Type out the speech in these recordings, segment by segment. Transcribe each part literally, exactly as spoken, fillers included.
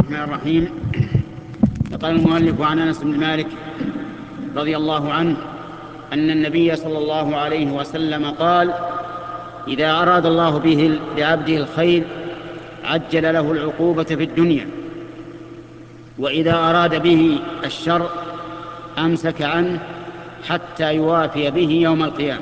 الرحمن الرحيم. قال المؤلف عن أنس بن مالك رضي الله عنه أن النبي صلى الله عليه وسلم قال: إذا أراد الله به بعبده الخير عجل له العقوبة في الدنيا، وإذا أراد به الشر أمسك عنه حتى يوافي به يوم القيامة.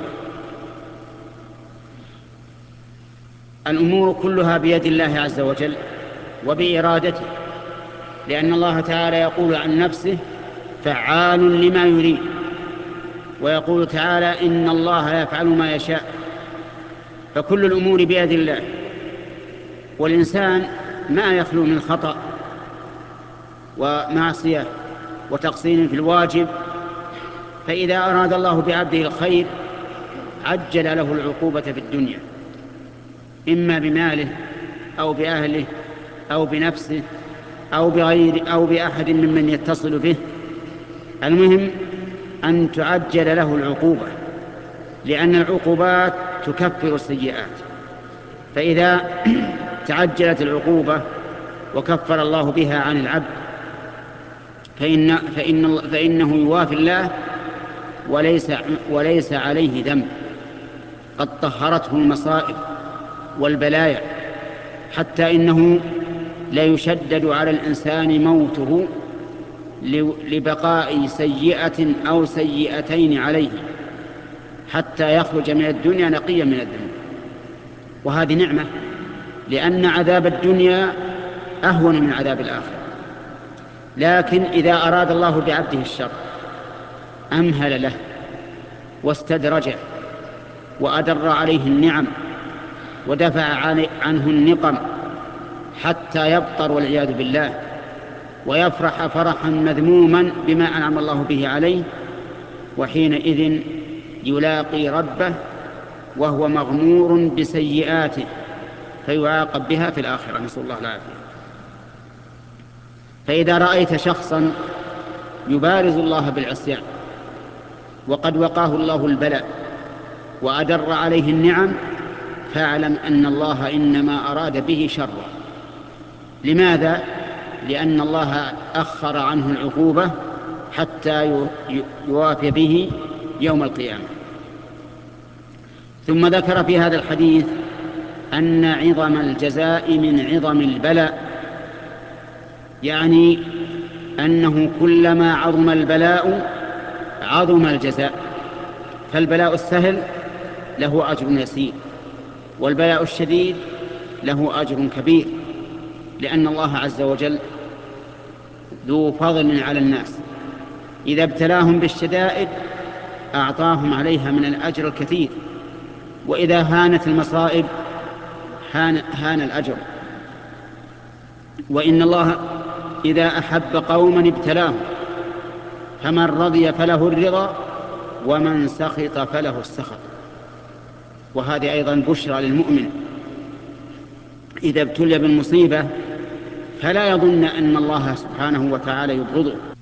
الأمور كلها بيد الله عز وجل وبإرادته، لأن الله تعالى يقول عن نفسه: فعال لما يريد. ويقول تعالى: إن الله يفعل ما يشاء. فكل الأمور بيد الله، والإنسان ما يخلو من خطأ ومعصية وتقصير في الواجب. فإذا أراد الله بعبده الخير عجل له العقوبة في الدنيا، إما بماله أو بأهله أو بنفسه أو بغير أو بأحد ممن يتصل به. المهم أن تعجل له العقوبة، لأن العقوبات تكفر السيئات. فإذا تعجلت العقوبة وكفر الله بها عن العبد فإن فإن فإنه يوافي الله وليس وليس عليه ذنب، قد طهرته المصائب والبلايا، حتى إنه لا يشدد على الإنسان موته لبقاء سيئة أو سيئتين عليه حتى يخرج من الدنيا نقيا من الذنوب. وهذه نعمة، لأن عذاب الدنيا أهون من عذاب الآخرة. لكن إذا أراد الله بعبده الشر أمهل له واستدرجه وأدر عليه النعم ودفع عنه النقم حتى يبطر والعياذ بالله، ويفرح فرحا مذموما بما أنعم الله به عليه، وحينئذ يلاقي ربه وهو مغمور بسيئاته فيعاقب بها في الآخرة، نسأل الله العافية. فإذا رأيت شخصا يبارز الله بالعصيان وقد وقاه الله البلاء وأدر عليه النعم، فاعلم أن الله إنما أراد به شرا. لماذا؟ لأن الله أخر عنه العقوبة حتى يوافي به يوم القيامة. ثم ذكر في هذا الحديث أن عظم الجزاء من عظم البلاء، يعني أنه كلما عظم البلاء عظم الجزاء. فالبلاء السهل له أجر يسير، والبلاء الشديد له أجر كبير، لأن الله عز وجل ذو فضل على الناس. إذا ابتلاهم بالشدائد أعطاهم عليها من الأجر الكثير، وإذا هانت المصائب هان, هان الأجر. وإن الله إذا أحب قوما ابتلاهم، فمن رضي فله الرضا ومن سخط فله السخط. وهذه أيضا بشرى للمؤمن إذا ابتلي بالمصيبة فلا يظن أن الله سبحانه وتعالى يبغضه،